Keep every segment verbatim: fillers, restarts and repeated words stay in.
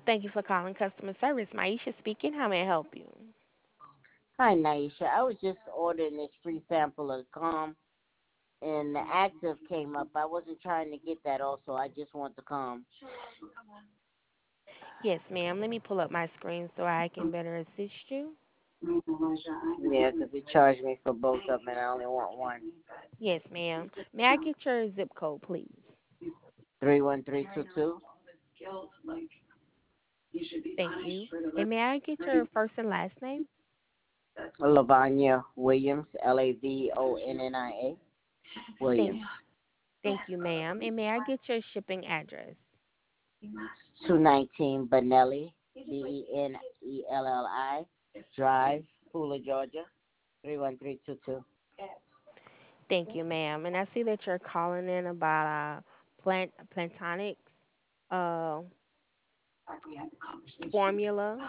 Thank you for calling customer service. Maisha speaking. How may I help you? Hi, Naisha. I was just ordering this free sample of Calm, and the active came up. I wasn't trying to get that also. I just want the Calm. Yes, ma'am. Let me pull up my screen so I can better assist you. Yeah, 'cause it charged me for both of them, and I only want one. Yes, ma'am. May I get your zip code, please? three one three two two. Thank you. And may I get your first and last name? Lavanya Williams, L A V O N N I A. Thank, Williams. thank you, ma'am. And may I get your shipping address? two nineteen Benelli, B E N E L L I, Drive, Pooler, Georgia, three one three two two. Thank you, ma'am. And I see that you're calling in about uh, plant plantonics uh, formula.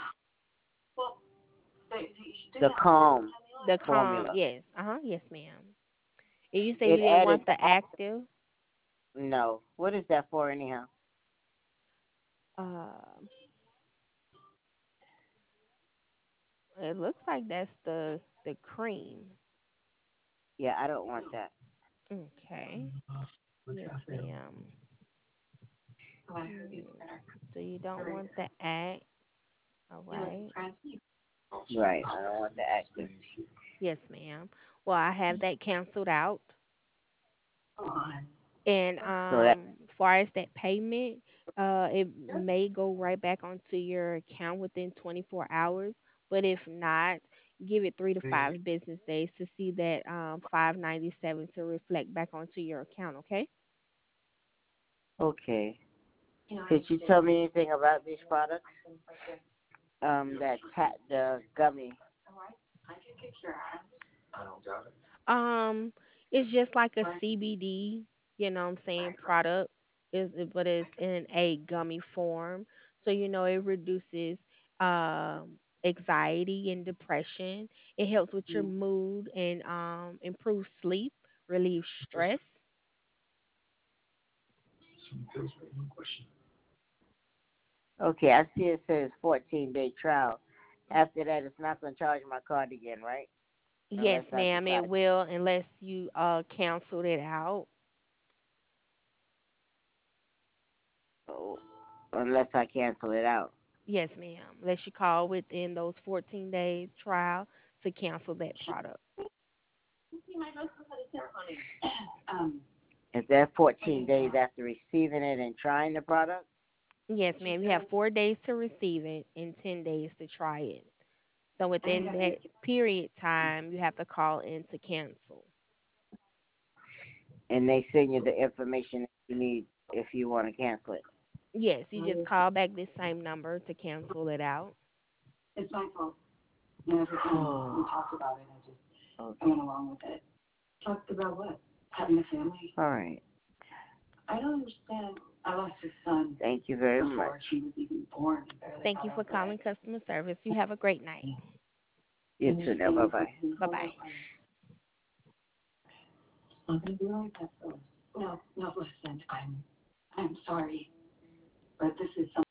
The Calm The calm, formula. yes. Uh huh. Yes, ma'am. And you say It you didn't added, want the active. no. What is that for, anyhow? Uh, it looks like that's the the cream. Yeah, I don't want that. Okay. Yes, ma'am. Hmm. So you don't want the act. All right. Right, I don't want the active. Yes, ma'am. Well, I have that canceled out. And So that, um, as far as that payment, uh, it may go right back onto your account within twenty-four hours. But if not, give it three to five business days to see that um five ninety-seven to reflect back onto your account. Okay? okay. Could you tell me anything about these products? Um, that ta- the gummy. Um, it's just like a C B D, you know what I'm saying, product is but it's in a gummy form. So you know it reduces um anxiety and depression. It helps with your mood and um improves sleep, relieves stress. Okay, I see it says fourteen day trial. After that, it's not going to charge my card again, right? Yes, Unless I ma'am, it decide, will unless you uh cancel it out. oh, unless I cancel it out. Yes, ma'am. Unless you call within those fourteen days trial to cancel that product. Is that fourteen days after receiving it and trying the product? Yes, ma'am. You have four days to receive it and ten days to try it. So within that period time, you have to call in to cancel. And they send you the information you need if you want to cancel it. Yes, you just call back this same number to cancel it out. Oh, okay. All right. Thank you very much. Thank you for calling customer service. You have a great night. You too now. Bye bye. Bye bye.